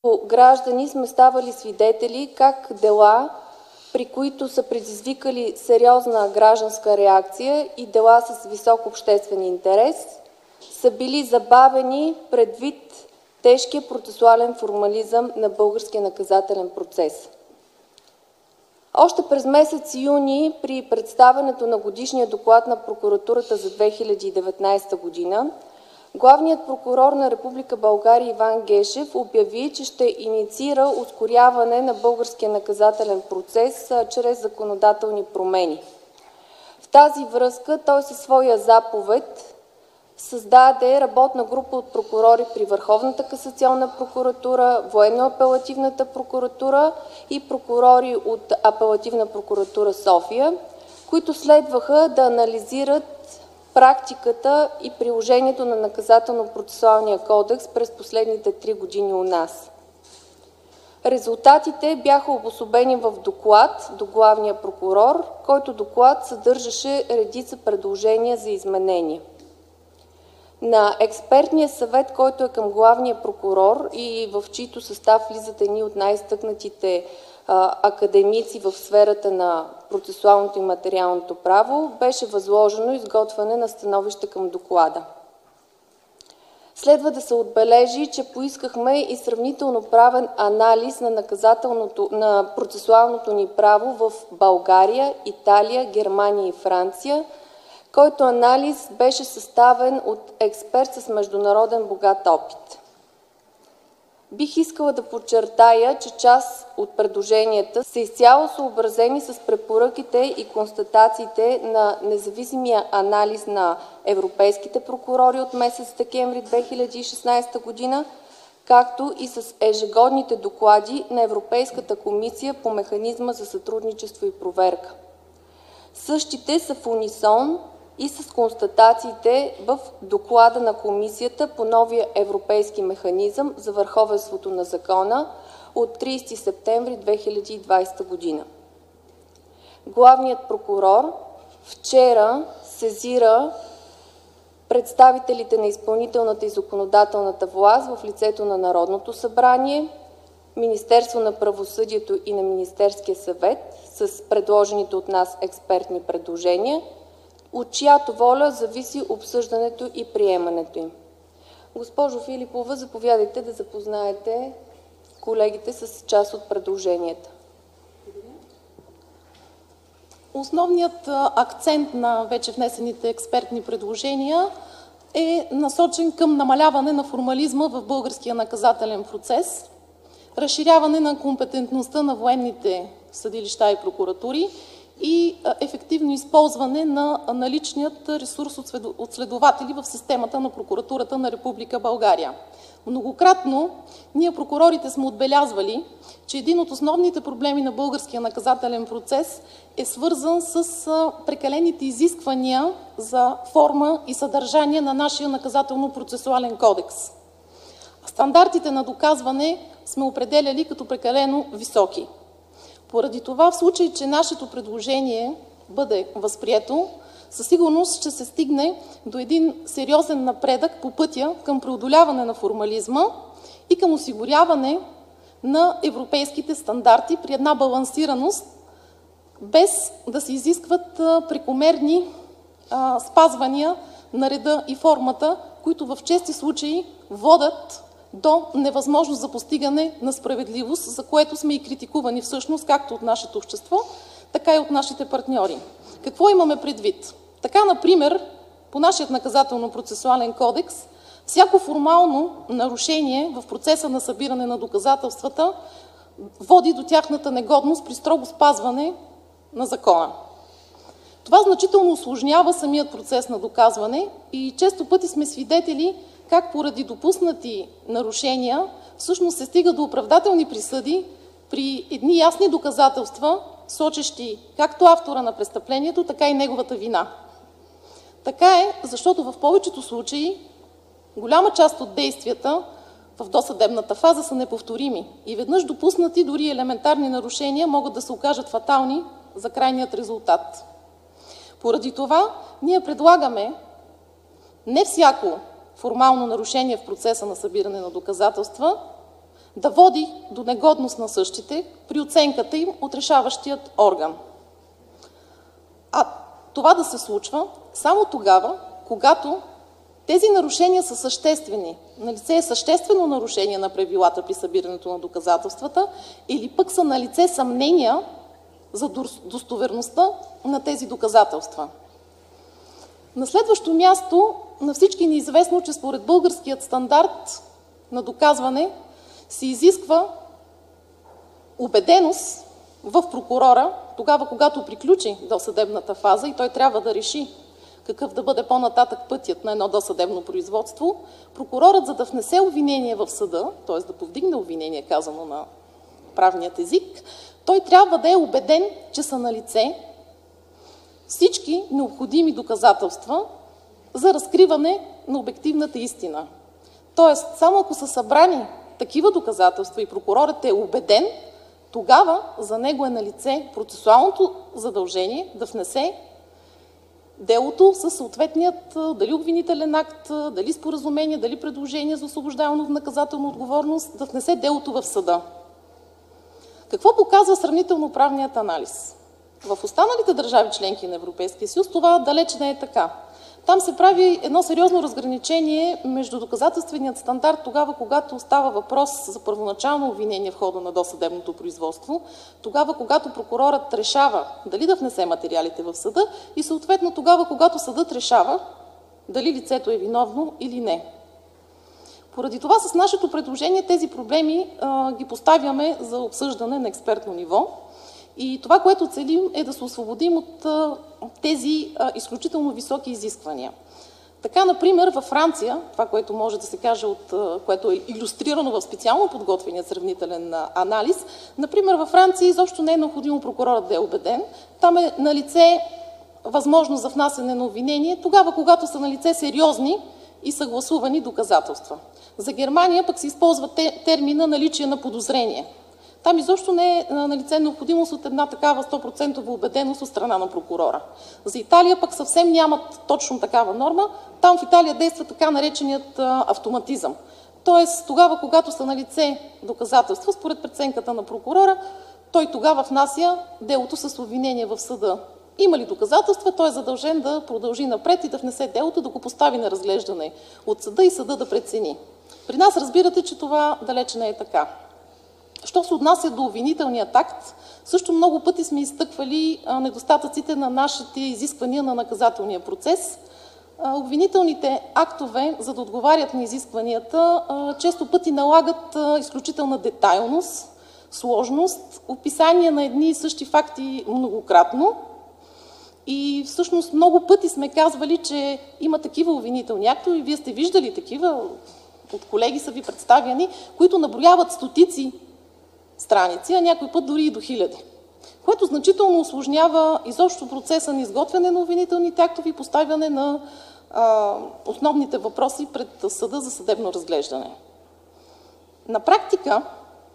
граждани сме ставали свидетели как дела, при които са предизвикали сериозна гражданска реакция и дела с висок обществен интерес, са били забавени предвид тежкия процесуален формализъм на българския наказателен процес. Още през месец юни при представянето на годишния доклад на прокуратурата за 2019 година, главният прокурор на Република България Иван Гешев обяви, че ще инициира ускоряване на българския наказателен процес чрез законодателни промени. В тази връзка той със своя заповед създаде работна група от прокурори при Върховната касационна прокуратура, Военно-апелативната прокуратура и прокурори от Апелативна прокуратура София, които следваха да анализират практиката и приложението на Наказателно-процесуалния кодекс през последните 3 години у нас. Резултатите бяха обособени в доклад до главния прокурор, който доклад съдържаше редица предложения за изменения. На експертния съвет, който е към главния прокурор и в чийто състав влизат едни от най-изтъкнатите академици в сферата на процесуалното и материалното право, беше възложено изготвяне на становище към доклада. Следва да се отбележи, че поискахме и сравнително правен анализ на процесуалното ни право в България, Италия, Германия и Франция, който анализ беше съставен от експерт с международен богат опит. Бих искала да подчертая, че част от предложенията са изцяло съобразени с препоръките и констатациите на независимия анализ на европейските прокурори от месец декември 2016 година, както и с ежегодните доклади на Европейската комисия по механизма за сътрудничество и проверка. Същите са в унисон и с констатациите в доклада на Комисията по новия европейски механизъм за върховенството на закона от 30 септември 2020 година. Главният прокурор вчера сезира представителите на изпълнителната и законодателната власт в лицето на Народното събрание, Министерство на правосъдието и на Министерския съвет с предложените от нас експертни предложения, от чиято воля зависи обсъждането и приемането им. Госпожо Филипова, заповядайте да запознаете колегите с част от предложенията. Основният акцент на вече внесените експертни предложения е насочен към намаляване на формализма в българския наказателен процес, разширяване на компетентността на военните съдилища и прокуратури и ефективно използване на наличният ресурс от следователи в системата на прокуратурата на Република България. Многократно ние, прокурорите, сме отбелязвали, че един от основните проблеми на българския наказателен процес е свързан с прекалените изисквания за форма и съдържание на нашия наказателно-процесуален кодекс. Стандартите на доказване сме определяли като прекалено високи. Поради това, в случай, че нашето предложение бъде възприето, със сигурност ще се стигне до един сериозен напредък по пътя към преодоляване на формализма и към осигуряване на европейските стандарти при една балансираност, без да се изискват прекомерни спазвания на реда и формата, които в чести случаи водят до невъзможност за постигане на справедливост, за което сме и критикувани всъщност както от нашето общество, така и от нашите партньори. Какво имаме предвид? Така, например, по нашия наказателно-процесуален кодекс, всяко формално нарушение в процеса на събиране на доказателствата води до тяхната негодност при строго спазване на закона. Това значително усложнява самият процес на доказване и често пъти сме свидетели как поради допуснати нарушения всъщност се стига до оправдателни присъди при едни ясни доказателства, сочещи както автора на престъплението, така и неговата вина. Така е, защото в повечето случаи голяма част от действията в досъдебната фаза са неповторими и веднъж допуснати дори елементарни нарушения могат да се окажат фатални за крайният резултат. Поради това ние предлагаме не всяко формално нарушение в процеса на събиране на доказателства да води до негодност на същите при оценката им от решаващият орган. А това да се случва само тогава, когато тези нарушения са съществени. Налице е съществено нарушение на правилата при събирането на доказателствата или пък са налице съмнения за достоверността на тези доказателства. На следващо място, на всички ни е известно, че според българският стандарт на доказване се изисква убеденост в прокурора, тогава когато приключи досъдебната фаза и той трябва да реши какъв да бъде по-нататък пътят на едно досъдебно производство, прокурорът, за да внесе обвинение в съда, т.е. да повдигне обвинение, казано на правният език, той трябва да е убеден, че са налице всички необходими доказателства за разкриване на обективната истина. Тоест, само ако са събрани такива доказателства и прокурорът е убеден, тогава за него е налице процесуалното задължение да внесе делото със съответният дали обвинителен акт, дали споразумение, дали предложение за освобождаване от наказателна отговорност, да внесе делото в съда. Какво показва сравнително-правният анализ? В останалите държави членки на Европейския съюз това далеч не е така. Там се прави едно сериозно разграничение между доказателственият стандарт тогава, когато става въпрос за първоначално обвинение в хода на досъдебното производство, тогава, когато прокурорът решава дали да внесе материалите в съда и съответно тогава, когато съдът решава дали лицето е виновно или не. Поради това с нашето предложение тези проблеми ги поставяме за обсъждане на експертно ниво. И това, което целим, е да се освободим от тези изключително високи изисквания. Така, например, във Франция, това, което може да се каже, което е илюстрирано в специално подготвения сравнителен анализ, например, във Франция изобщо не е необходимо прокурорът да е убеден. Там е налице възможност за внасяне на обвинение, тогава, когато са налице сериозни и съгласувани доказателства. За Германия пък се използва термина наличие на подозрение. Там изобщо не е налице необходимост от една такава 100% убеденост от страна на прокурора. За Италия пък съвсем нямат точно такава норма. Там в Италия действа така нареченият автоматизъм. Тоест тогава, когато са налице доказателства, според преценката на прокурора, той тогава внася делото с обвинение в съда. Има ли доказателства, той е задължен да продължи напред и да внесе делото, да го постави на разглеждане от съда и съда да прецени. При нас разбирате, че това далеч не е така. Що се отнася до обвинителният акт, също много пъти сме изтъквали недостатъците на нашите изисквания на наказателния процес. Обвинителните актове, за да отговарят на изискванията, често пъти налагат изключителна детайлност, сложност, описание на едни и същи факти многократно. И всъщност много пъти сме казвали, че има такива обвинителни актове, и вие сте виждали такива, от колеги са ви представяни, които наброяват стотици страници, а някой път дори и до хиляди. Което значително усложнява изобщо процеса на изготвяне на обвинителните актове и поставяне на основните въпроси пред съда за съдебно разглеждане. На практика,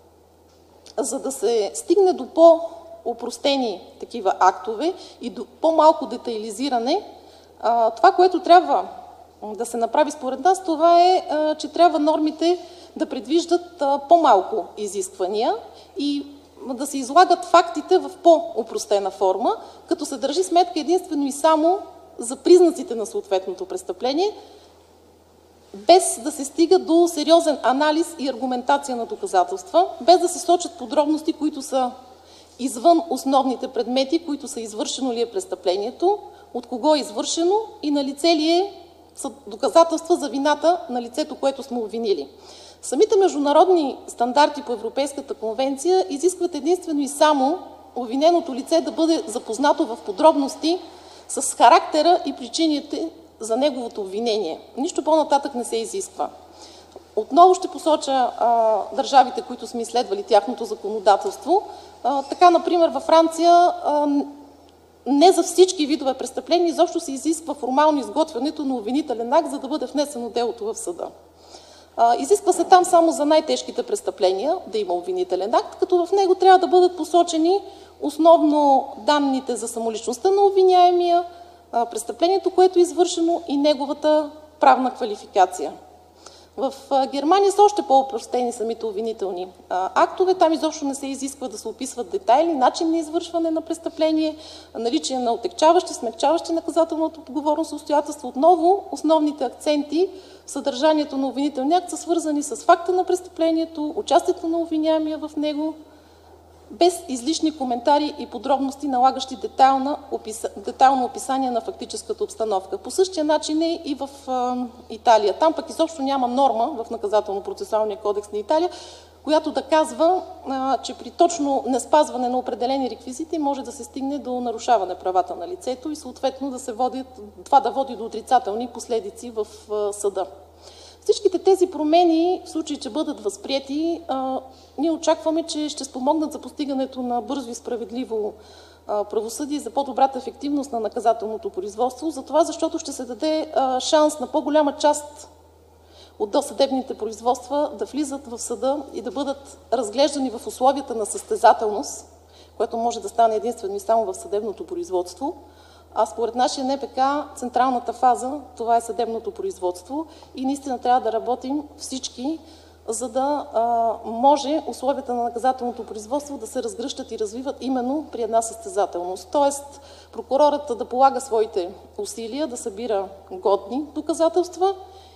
за да се стигне до по-опростени такива актове и до по-малко детайлизиране, това, което трябва да се направи според нас, това е, че трябва нормите да предвиждат по-малко изисквания и да се излагат фактите в по-опростена форма, като се държи сметка единствено и само за признаците на съответното престъпление, без да се стига до сериозен анализ и аргументация на доказателства, без да се сочат подробности, които са извън основните предмети, които са извършено ли е престъплението, от кого е извършено и налице ли е доказателства за вината на лицето, което сме обвинили. Самите международни стандарти по Европейската конвенция изискват единствено и само обвиненото лице да бъде запознато в подробности с характера и причините за неговото обвинение. Нищо по-нататък не се изисква. Отново ще посоча държавите, които сме изследвали тяхното законодателство. Така, например, във Франция не за всички видове престъпления изобщо се изисква формално изготвянето на обвинителен акт, за да бъде внесено делото в съда. Изисква се там само за най-тежките престъпления да има обвинителен акт, като в него трябва да бъдат посочени основно данните за самоличността на обвиняемия, престъплението, което е извършено и неговата правна квалификация. В Германия са още по-опростени самите обвинителни актове. Там изобщо не се изисква да се описват детайли, начин на извършване на престъпление, наличие на отегчаващи, смекчаващи наказателната отговорност, обстоятелства. Отново, основните акценти в съдържанието на обвинителния акт са свързани с факта на престъплението, участието на обвиняемия в него, без излишни коментари и подробности, налагащи детайлно описание на фактическата обстановка. По същия начин е и в Италия. Там пък изобщо няма норма в Наказателно-процесуалния кодекс на Италия, която да казва, че при точно неспазване на определени реквизити може да се стигне до нарушаване правата на лицето и съответно това да води до отрицателни последици в съда. Всичките тези промени, в случай, че бъдат възприети, ние очакваме, че ще спомогнат за постигането на бързо и справедливо правосъдие, за по-добрата ефективност на наказателното производство, защото ще се даде шанс на по-голяма част от досъдебните производства да влизат в съда и да бъдат разглеждани в условията на състезателност, което може да стане единствено и само в съдебното производство. А според нашия НПК централната фаза това е съдебното производство и наистина трябва да работим всички, за да може условията на наказателното производство да се разгръщат и развиват именно при една състезателност. Тоест прокурорът да полага своите усилия да събира годни доказателства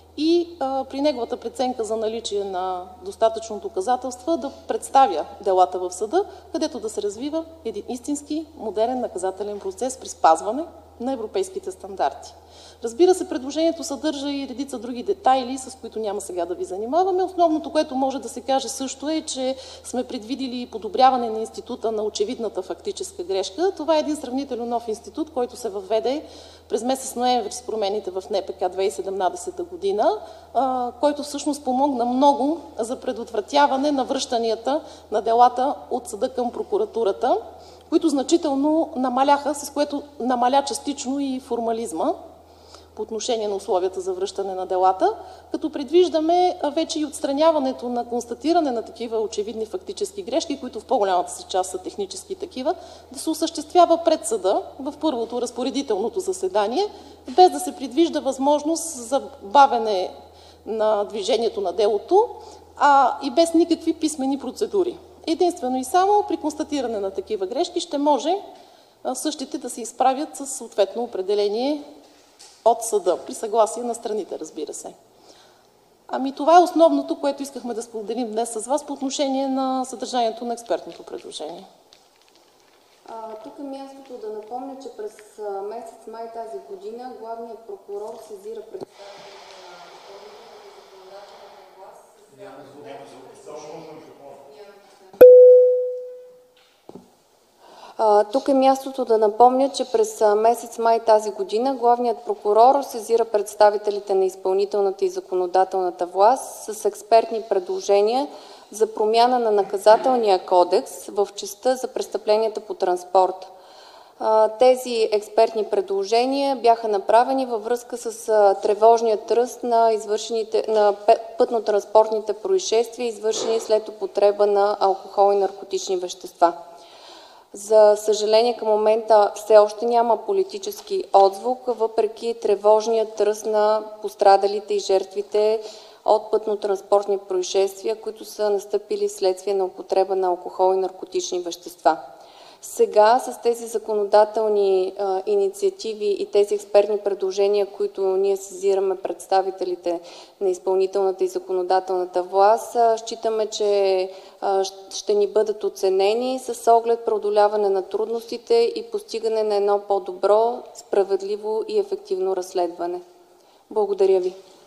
и при неговата преценка за наличие на достатъчно доказателства да представя делата в съда, където да се развива един истински модерен наказателен процес при спазване на европейските стандарти. Разбира се, предложението съдържа и редица други детайли, с които няма сега да ви занимаваме. Основното, което може да се каже също е, че сме предвидили подобряване на института на очевидната фактическа грешка. Това е един сравнително нов институт, който се въведе през месец ноември с промените в НПК 2017 година, който всъщност помогна много за предотвратяване на връщанията на делата от съда към прокуратурата, които значително намаляха, с което намаля частично и формализма по отношение на условията за връщане на делата, като предвиждаме вече и отстраняването на констатиране на такива очевидни фактически грешки, които в по-голямата си част са технически такива, да се осъществява пред съда в първото разпоредителното заседание, без да се предвижда възможност за бавене на движението на делото, и без никакви писмени процедури. Единствено и само при констатиране на такива грешки ще може същите да се изправят със съответно определение от съда, при съгласие на страните, разбира се. Това е основното, което искахме да споделим днес с вас по отношение на съдържанието на експертното предложение. Тук е мястото да напомня, че през месец май тази година главният прокурор сезира представителите на законодателната власт. Тук е мястото да напомня, че през месец май тази година главният прокурор сезира представителите на изпълнителната и законодателната власт с експертни предложения за промяна на наказателния кодекс в частта за престъпленията по транспорта. Тези експертни предложения бяха направени във връзка с тревожния ръст на пътно-транспортните происшествия, извършени след употреба на алкохол и наркотични вещества. За съжаление, към момента все още няма политически отзвук, въпреки тревожният ръст на пострадалите и жертвите от пътно-транспортни происшествия, които са настъпили вследствие на употреба на алкохол и наркотични вещества. Сега с тези законодателни инициативи и тези експертни предложения, които ние сезираме представителите на изпълнителната и законодателната власт, считаме, че ще ни бъдат оценени с оглед преодоляване на трудностите и постигане на едно по-добро, справедливо и ефективно разследване. Благодаря ви.